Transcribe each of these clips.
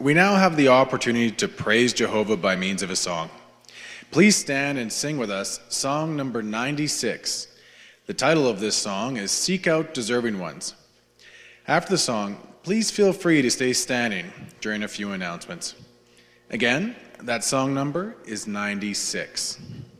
We now have the opportunity to praise Jehovah by means of a song. Please stand and sing with us song number 96. The title of this song is Seek Out Deserving Ones. After the song, please feel free to stay standing during a few announcements. Again, that song number is 96.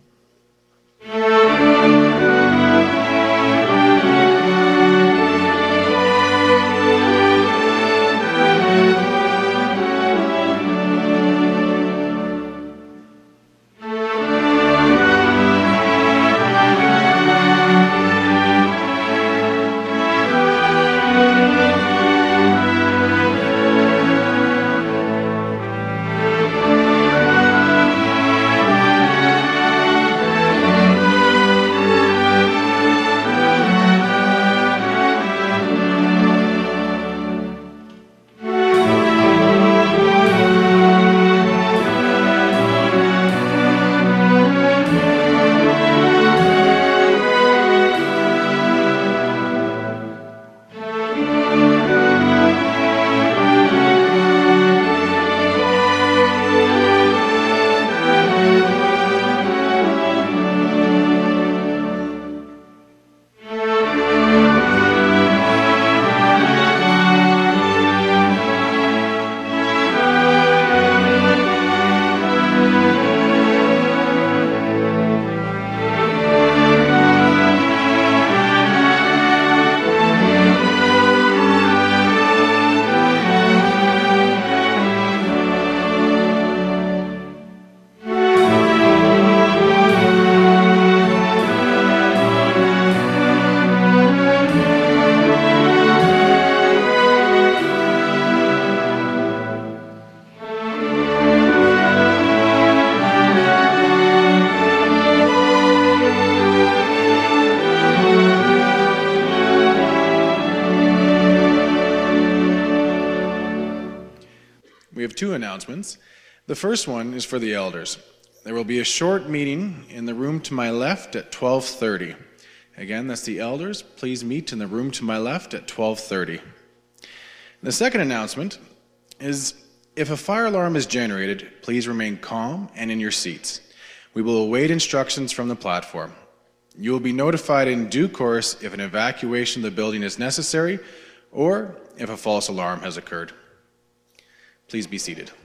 We have two announcements. The first one is for the elders. There will be a short meeting in the room to my left at 12:30. Again, that's the elders. Please meet in the room to my left at 12:30. The second announcement is if a fire alarm is generated, please remain calm and in your seats. We will await instructions from the platform. You will be notified in due course if an evacuation of the building is necessary or if a false alarm has occurred. Please be seated.